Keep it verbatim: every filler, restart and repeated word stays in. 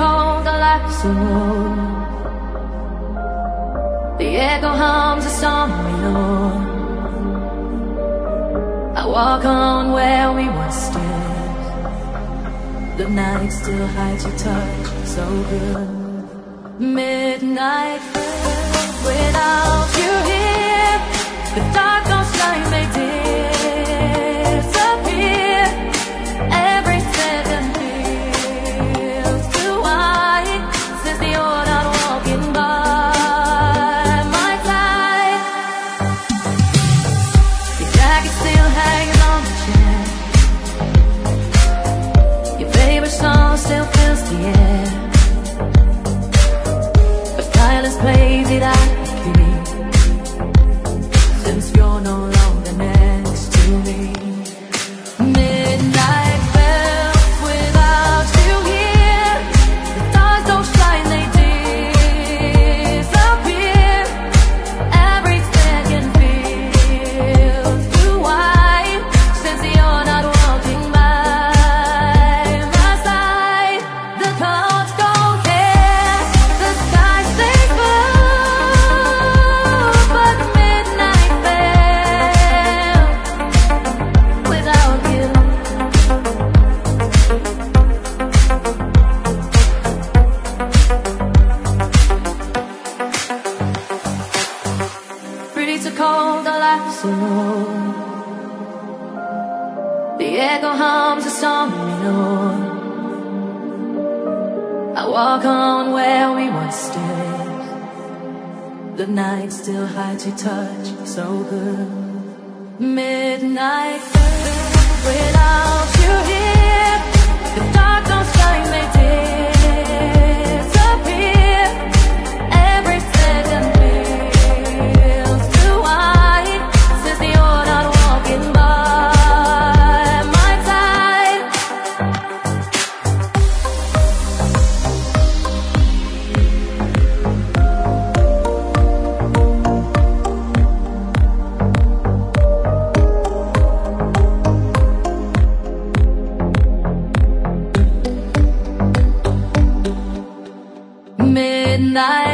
cold, the lights are low. The echo hums a song we know. I walk on where we once stood. The night still hides your touch so good. Midnight without you here, the dark goes like they disappear. Every second feels too wide since you're not walking by my side. Your jacket still hangs on the chair. Your favorite song still fills the air. But silence plays it out of key since you're no longer next to me. Midnight fell without you here. The stars don't shine, they disappear. Every second feels too wide since you're not walking by my side. The clouds go there, the sky stays blue, but midnight fell without you. Streets are cold, the lights are low. The echo hums a song we know. I walk on where we once stood. The night still hides your touch so good. Midnight without you here, the dark don't shine, they disappear. Every second feels too wide since you're not walking by my side. Midnight